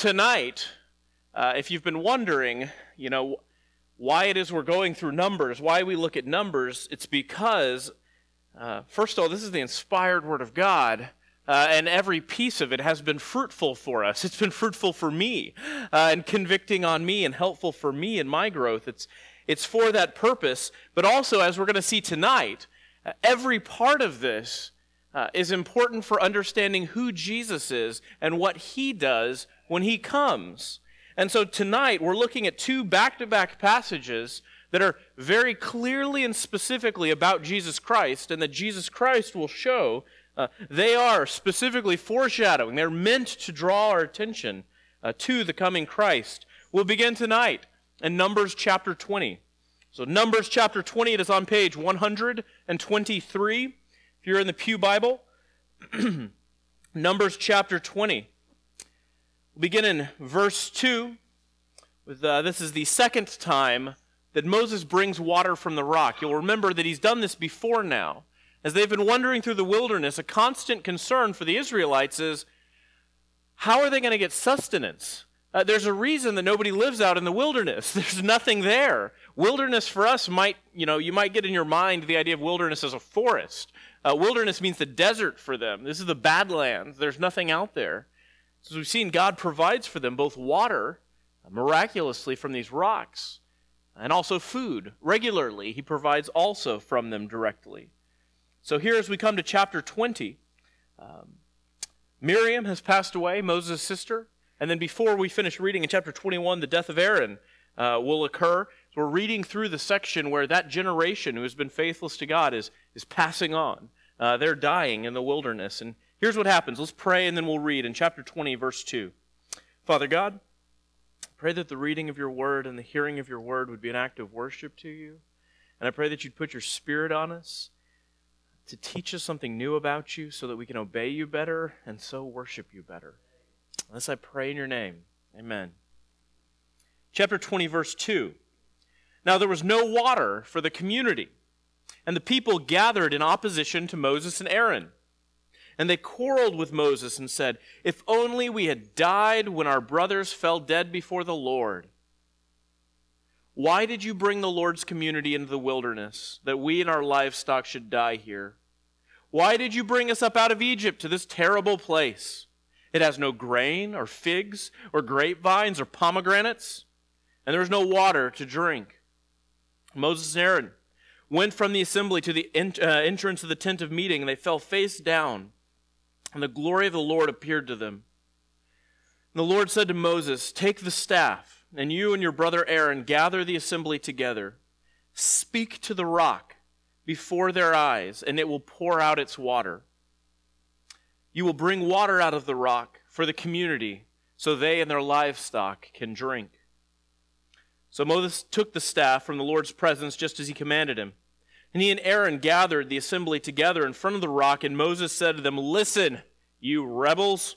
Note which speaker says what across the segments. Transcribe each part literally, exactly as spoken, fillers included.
Speaker 1: tonight, uh, if you've been wondering, you know, why it is we're going through Numbers, why we look at Numbers, it's because, uh, first of all, this is the inspired Word of God, uh, and every piece of it has been fruitful for us. It's been fruitful for me, uh, and convicting on me, and helpful for me in my growth. It's it's for that purpose, but also, as we're going to see tonight, uh, every part of this uh, is important for understanding who Jesus is and what He does when He comes. And so tonight, we're looking at two back-to-back passages that are very clearly and specifically about Jesus Christ, and that Jesus Christ will show uh, they are specifically foreshadowing. They're meant to draw our attention uh, to the coming Christ. We'll begin tonight in Numbers chapter twenty. So Numbers chapter twenty, it is on page one hundred twenty-three. If you're in the Pew Bible, Numbers chapter twenty. We'll begin in verse two. With, uh, this is the second time that Moses brings water from the rock. You'll remember that he's done this before now. As they've been wandering through the wilderness, a constant concern for the Israelites is, how are they going to get sustenance? Uh, there's a reason that nobody lives out in the wilderness. There's nothing there. Wilderness for us might, you know, you might get in your mind the idea of wilderness as a forest. Uh, wilderness means the desert for them. This is the Badlands. There's nothing out there. So as we've seen, God provides for them both water, miraculously from these rocks, and also food. Regularly, He provides also from them directly. So here as we come to chapter twenty, um, Miriam has passed away, Moses' sister, and then before we finish reading in chapter twenty-one, the death of Aaron uh, will occur. So we're reading through the section where that generation who has been faithless to God is, is passing on. Uh, they're dying in the wilderness. And here's what happens. Let's pray and then we'll read in chapter twenty, verse two. Father God, I pray that the reading of your word and the hearing of your word would be an act of worship to you. And I pray that you'd put your Spirit on us to teach us something new about you so that we can obey you better and so worship you better. This I pray in your name. Amen. Chapter twenty, verse two. Now there was no water for the community, and the people gathered in opposition to Moses and Aaron. And they quarreled with Moses and said, "If only we had died when our brothers fell dead before the Lord. Why did you bring the Lord's community into the wilderness, that we and our livestock should die here? Why did you bring us up out of Egypt to this terrible place? It has no grain or figs or grapevines or pomegranates, and there is no water to drink." Moses and Aaron went from the assembly to the ent- uh, entrance of the tent of meeting, and they fell face down, and the glory of the Lord appeared to them. And the Lord said to Moses, "Take the staff, and you and your brother Aaron gather the assembly together. Speak to the rock before their eyes, and it will pour out its water. You will bring water out of the rock for the community, so they and their livestock can drink." So Moses took the staff from the Lord's presence just as he commanded him. And he and Aaron gathered the assembly together in front of the rock, and Moses said to them, "Listen, you rebels,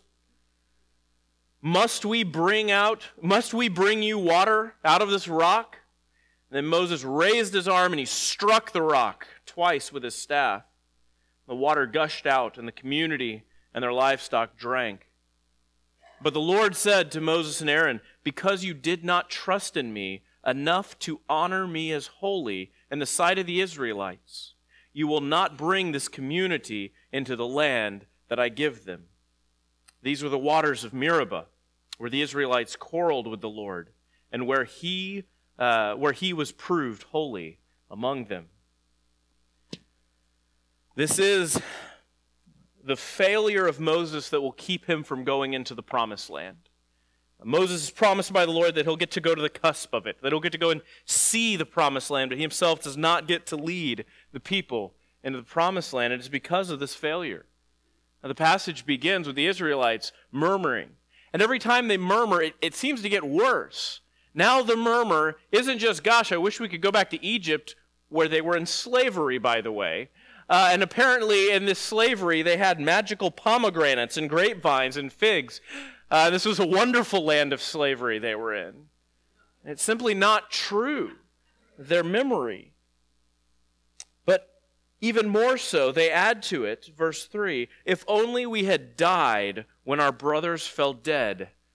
Speaker 1: must we bring out, must we bring you water out of this rock?" And then Moses raised his arm and he struck the rock twice with his staff. The water gushed out, and the community and their livestock drank. But the Lord said to Moses and Aaron, "Because you did not trust in me enough to honor me as holy in the sight of the Israelites, you will not bring this community into the land that I give them." These were the waters of Meribah, where the Israelites quarreled with the Lord, and where he, uh, where he was proved holy among them. This is the failure of Moses that will keep him from going into the promised land. Moses is promised by the Lord that he'll get to go to the cusp of it, that he'll get to go and see the promised land, but he himself does not get to lead the people into the promised land. It is because of this failure. Now, the passage begins with the Israelites murmuring. And every time they murmur, it, it seems to get worse. Now the murmur isn't just, "Gosh, I wish we could go back to Egypt," where they were in slavery, by the way. Uh, and apparently in this slavery, they had magical pomegranates and grapevines and figs. Uh, this was a wonderful land of slavery they were in. It's simply not true, their memory. But even more so, they add to it, verse three, "If only we had died when our brothers fell dead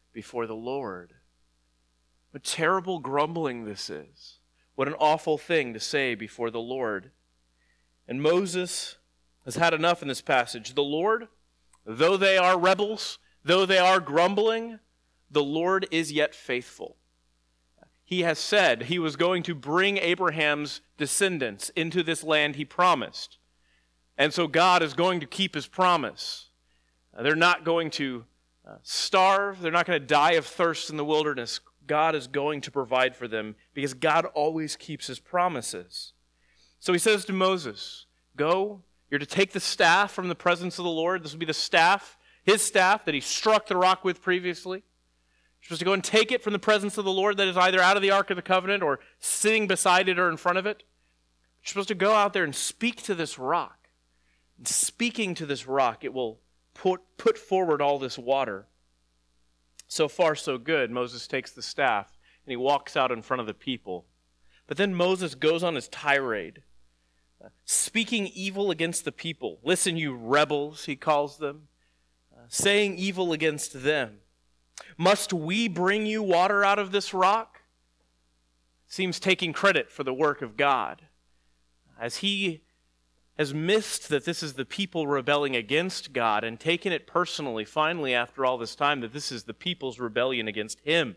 Speaker 1: before the Lord. What terrible grumbling this is. What an awful thing to say before the Lord. And Moses has had enough in this passage. The Lord, though they are rebels, though they are grumbling, the Lord is yet faithful. He has said he was going to bring Abraham's descendants into this land he promised. And so God is going to keep his promise. They're not going to uh, starve. They're not going to die of thirst in the wilderness. God is going to provide for them because God always keeps his promises. So he says to Moses, go, you're to take the staff from the presence of the Lord. This will be the staff, his staff that he struck the rock with previously. You're supposed to go and take it from the presence of the Lord that is either out of the Ark of the Covenant or sitting beside it or in front of it. You're supposed to go out there and speak to this rock. And speaking to this rock, it will put, put forward all this water. So far, so good. Moses takes the staff and he walks out in front of the people. But then Moses goes on his tirade, uh, speaking evil against the people. Listen, you rebels, he calls them, uh, saying evil against them. Must we bring you water out of this rock? Seems taking credit for the work of God. As he has missed that this is the people rebelling against God and taken it personally, finally, after all this time, that this is the people's rebellion against him.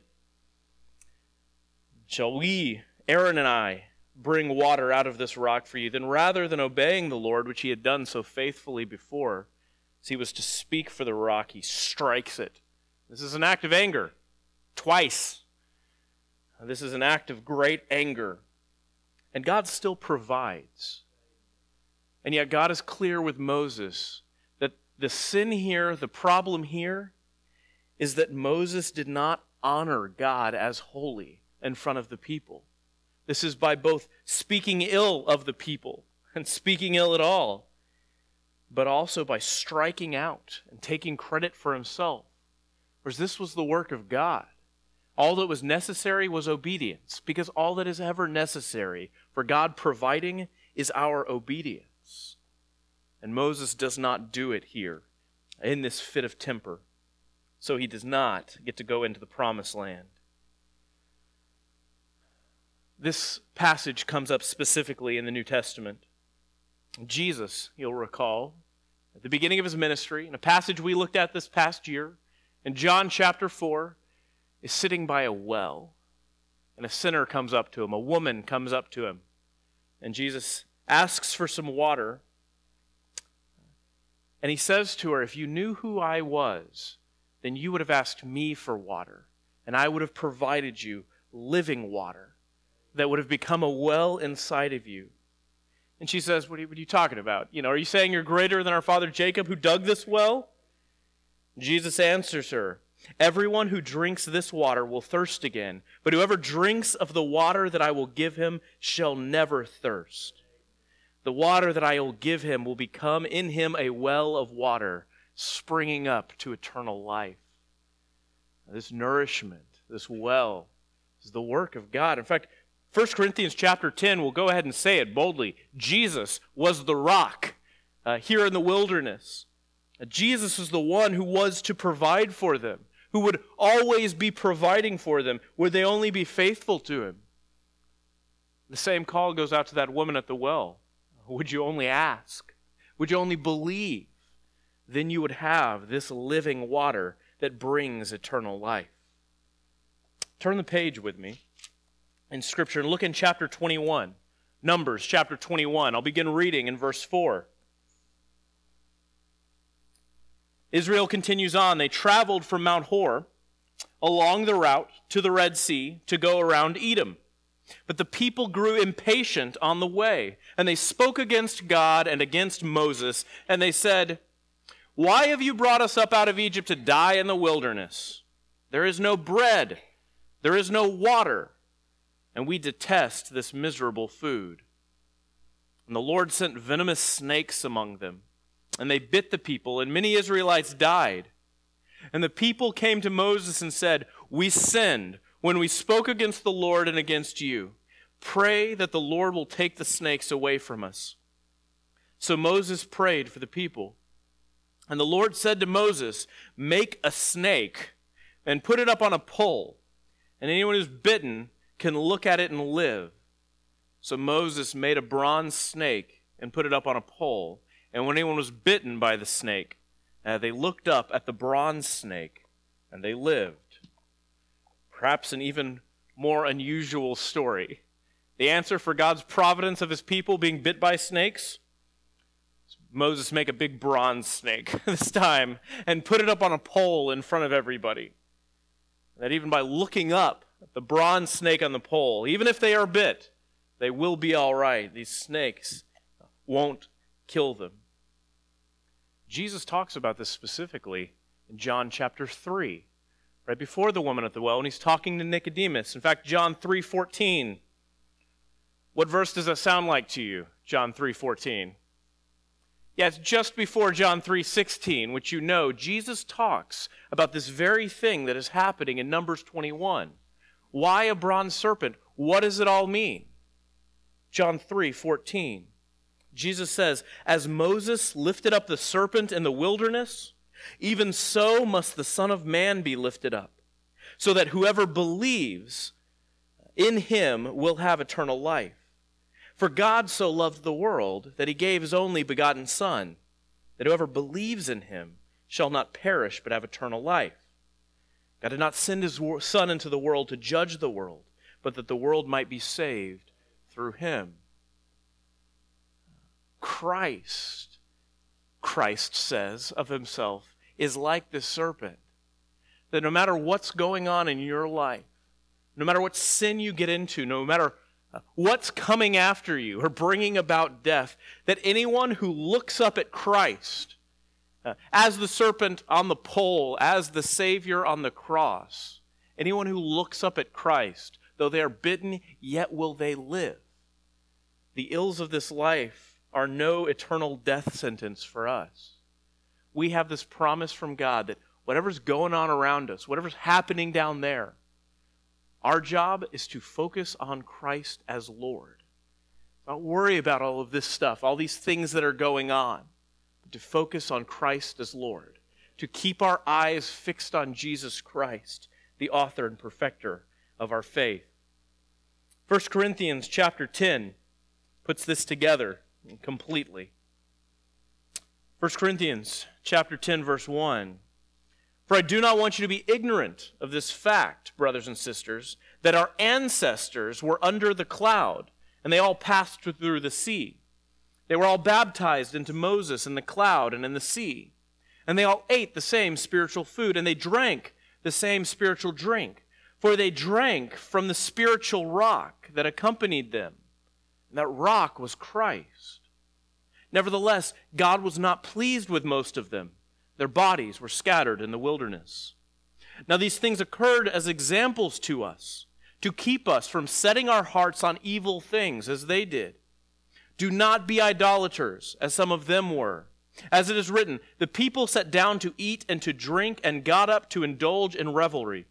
Speaker 1: Shall we, Aaron and I, bring water out of this rock for you? Then rather than obeying the Lord, which he had done so faithfully before, as he was to speak for the rock, he strikes it. This is an act of anger, twice. This is an act of great anger. And God still provides. And yet God is clear with Moses that the sin here, the problem here, is that Moses did not honor God as holy in front of the people. This is by both speaking ill of the people and speaking ill at all, but also by striking out and taking credit for himself. Whereas this was the work of God. All that was necessary was obedience, because all that is ever necessary for God providing is our obedience. And Moses does not do it here in this fit of temper. So he does not get to go into the promised land. This passage comes up specifically in the New Testament. Jesus, you'll recall, at the beginning of his ministry, in a passage we looked at this past year, in John chapter four, is sitting by a well, and a sinner comes up to him, a woman comes up to him, and Jesus asks for some water, and he says to her, if you knew who I was, then you would have asked me for water, and I would have provided you living water that would have become a well inside of you. And she says, what are you, what are you talking about? You know, are you saying you're greater than our father Jacob who dug this well? Jesus answers her, everyone who drinks this water will thirst again, but whoever drinks of the water that I will give him shall never thirst. The water that I will give him will become in him a well of water, springing up to eternal life. This nourishment, this well, is the work of God. In fact, First Corinthians chapter ten, we'll go ahead and say it boldly. Jesus was the rock uh, here in the wilderness. Jesus was the one who was to provide for them, who would always be providing for them, would they only be faithful to him. The same call goes out to that woman at the well. Would you only ask? Would you only believe? Then you would have this living water that brings eternal life. Turn the page with me in Scripture and look in chapter twenty-one. Numbers chapter twenty-one. I'll begin reading in verse four. Israel continues on. They traveled from Mount Hor along the route to the Red Sea to go around Edom. But the people grew impatient on the way, and they spoke against God and against Moses, and they said, why have you brought us up out of Egypt to die in the wilderness? There is no bread, there is no water, and we detest this miserable food. And the Lord sent venomous snakes among them, and they bit the people, and many Israelites died. And the people came to Moses and said, we sinned when we spoke against the Lord and against you. Pray that the Lord will take the snakes away from us. So Moses prayed for the people. And the Lord said to Moses, make a snake and put it up on a pole, and anyone who's bitten can look at it and live. So Moses made a bronze snake and put it up on a pole, and when anyone was bitten by the snake, uh, they looked up at the bronze snake, and they lived. Perhaps an even more unusual story. The answer for God's providence of his people being bit by snakes? Moses make a big bronze snake this time and put it up on a pole in front of everybody. That even by looking up at the bronze snake on the pole, even if they are bit, they will be all right. These snakes won't kill them. Jesus talks about this specifically in John chapter three, right before the woman at the well, and he's talking to Nicodemus. In fact, John three fourteen. What verse does that sound like to you, John three fourteen? Yeah, it's just before John three sixteen, which you know, Jesus talks about this very thing that is happening in Numbers twenty-one. Why a bronze serpent? What does it all mean? John three fourteen. Jesus says, "As Moses lifted up the serpent in the wilderness, even so must the Son of Man be lifted up, so that whoever believes in him will have eternal life. For God so loved the world that he gave his only begotten Son, that whoever believes in him shall not perish but have eternal life. God did not send his Son into the world to judge the world, but that the world might be saved through him." Christ, Christ says of himself, is like this serpent. That no matter what's going on in your life, no matter what sin you get into, no matter what's coming after you or bringing about death, that anyone who looks up at Christ uh, as the serpent on the pole, as the Savior on the cross, anyone who looks up at Christ, though they are bitten, yet will they live. The ills of this life are no eternal death sentence for us. We have this promise from God that whatever's going on around us, whatever's happening down there, our job is to focus on Christ as Lord. Don't worry about all of this stuff, all these things that are going on, but to focus on Christ as Lord, to keep our eyes fixed on Jesus Christ, the author and perfecter of our faith. First Corinthians chapter ten puts this together completely. First Corinthians chapter ten, verse one. "For I do not want you to be ignorant of this fact, brothers and sisters, that our ancestors were under the cloud, and they all passed through the sea. They were all baptized into Moses in the cloud and in the sea. And they all ate the same spiritual food, and they drank the same spiritual drink. For they drank from the spiritual rock that accompanied them. And that rock was Christ. Nevertheless, God was not pleased with most of them. Their bodies were scattered in the wilderness. Now these things occurred as examples to us, to keep us from setting our hearts on evil things as they did. Do not be idolaters, as some of them were. As it is written, the people sat down to eat and to drink and got up to indulge in revelry.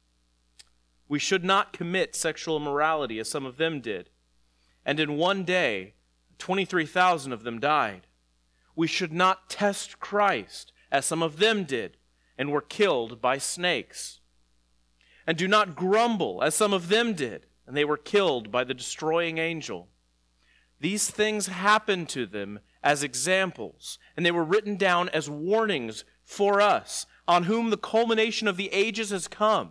Speaker 1: We should not commit sexual immorality, as some of them did. And in one day, twenty-three thousand of them died. We should not test Christ, as some of them did, and were killed by snakes. And do not grumble, as some of them did, and they were killed by the destroying angel. These things happened to them as examples, and they were written down as warnings for us, on whom the culmination of the ages has come.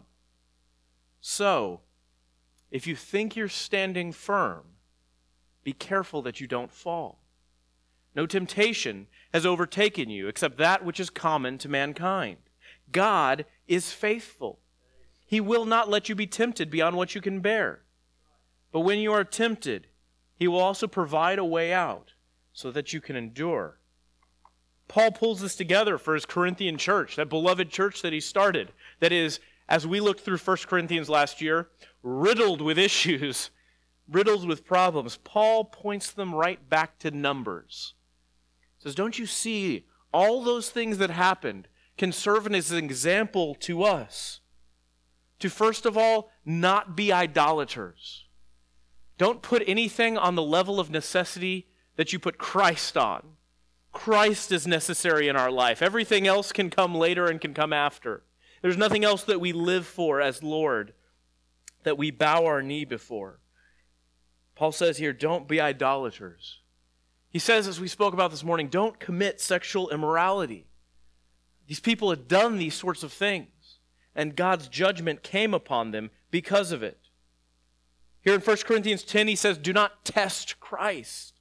Speaker 1: So, if you think you're standing firm, be careful that you don't fall. No temptation has overtaken you except that which is common to mankind. God is faithful. He will not let you be tempted beyond what you can bear. But when you are tempted, He will also provide a way out so that you can endure. Paul pulls this together for his Corinthian church, that beloved church that he started. That is, as we looked through First Corinthians last year, riddled with issues, riddled with problems. Paul points them right back to Numbers. He says, don't you see all those things that happened can serve as an example to us? To first of all, not be idolaters. Don't put anything on the level of necessity that you put Christ on. Christ is necessary in our life. Everything else can come later and can come after. There's nothing else that we live for as Lord, that we bow our knee before. Paul says here, don't be idolaters. He says, as we spoke about this morning, don't commit sexual immorality. These people had done these sorts of things, and God's judgment came upon them because of it. Here in First Corinthians ten, he says, do not test Christ.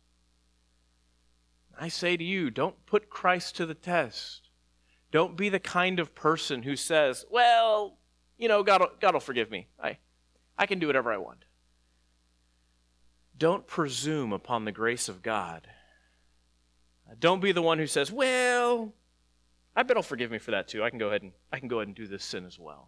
Speaker 1: I say to you, don't put Christ to the test. Don't be the kind of person who says, well, you know, God will, God will forgive me. I, I can do whatever I want. Don't presume upon the grace of God. Don't be the one who says, well, I bet he'll forgive me for that too. I can go ahead and I can go ahead and do this sin as well.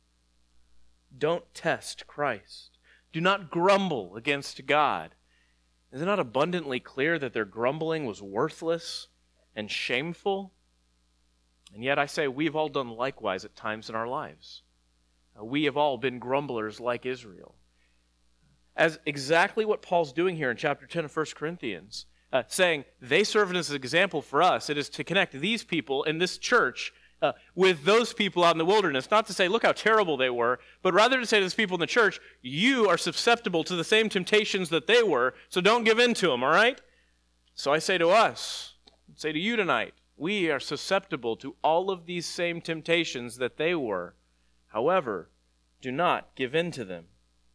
Speaker 1: Don't test Christ. Do not grumble against God. Is it not abundantly clear that their grumbling was worthless and shameful? And yet I say we've all done likewise at times in our lives. Uh, we have all been grumblers like Israel. As exactly what Paul's doing here in chapter ten of First Corinthians, uh, saying they serve as an example for us. It is to connect these people in this church uh, with those people out in the wilderness. Not to say, look how terrible they were, but rather to say to those people in the church, you are susceptible to the same temptations that they were, so don't give in to them, all right? So I say to us, I say to you tonight, we are susceptible to all of these same temptations that they were. However, do not give in to them.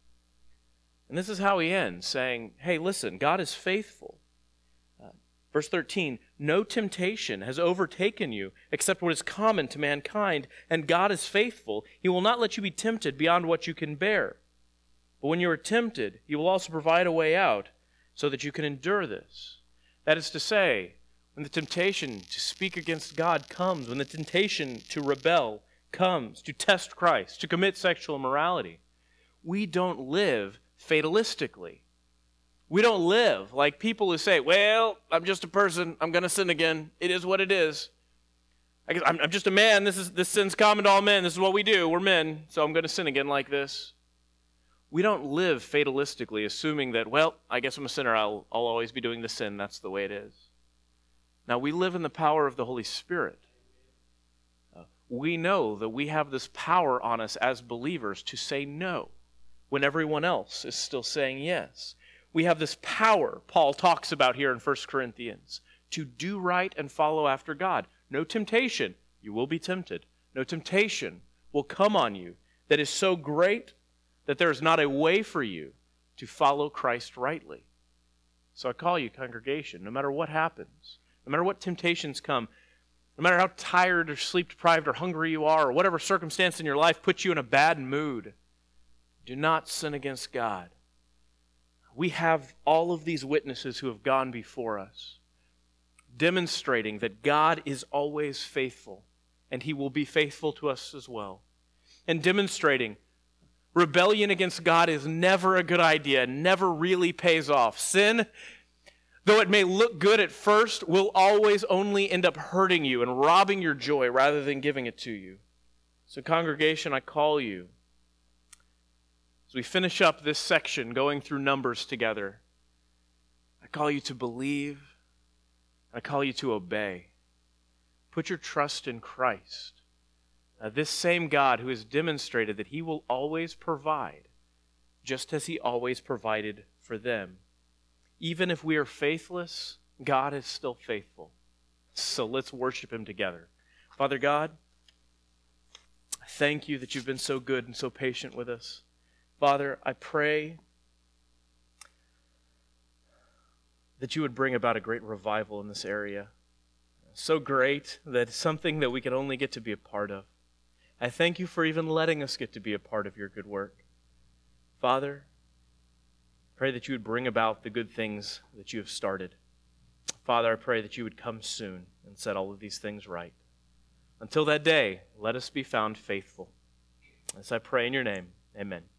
Speaker 1: And this is how he ends, saying, hey, listen, God is faithful. Uh, verse thirteen, no temptation has overtaken you except what is common to mankind, and God is faithful. He will not let you be tempted beyond what you can bear. But when you are tempted, he will also provide a way out so that you can endure this. That is to say, when the temptation to speak against God comes, when the temptation to rebel comes, to test Christ, to commit sexual immorality, we don't live fatalistically. We don't live like people who say, well, I'm just a person, I'm going to sin again, it is what it is. I guess I'm, I'm just a man, this is this sin's common to all men, this is what we do, we're men, so I'm going to sin again like this. We don't live fatalistically assuming that, well, I guess I'm a sinner, I'll, I'll always be doing the sin, that's the way it is. Now, we live in the power of the Holy Spirit. Uh, we know that we have this power on us as believers to say no when everyone else is still saying yes. We have this power Paul talks about here in First Corinthians to do right and follow after God. No temptation, you will be tempted. No temptation will come on you that is so great that there is not a way for you to follow Christ rightly. So I call you, congregation, no matter what happens, no matter what temptations come, no matter how tired or sleep-deprived or hungry you are, or whatever circumstance in your life puts you in a bad mood, do not sin against God. We have all of these witnesses who have gone before us, demonstrating that God is always faithful, and he will be faithful to us as well. And demonstrating rebellion against God is never a good idea, never really pays off. Sin, though it may look good at first, will always only end up hurting you and robbing your joy rather than giving it to you. So congregation, I call you, as we finish up this section going through Numbers together, I call you to believe, I call you to obey. Put your trust in Christ. Uh, this same God who has demonstrated that he will always provide, just as he always provided for them. Even if we are faithless, God is still faithful. So let's worship him together. Father God, I thank you that you've been so good and so patient with us. Father, I pray that you would bring about a great revival in this area. So great that it's something that we can only get to be a part of. I thank you for even letting us get to be a part of your good work. Father, pray that you would bring about the good things that you have started. Father, I pray that you would come soon and set all of these things right. Until that day, let us be found faithful. As I pray in your name, amen.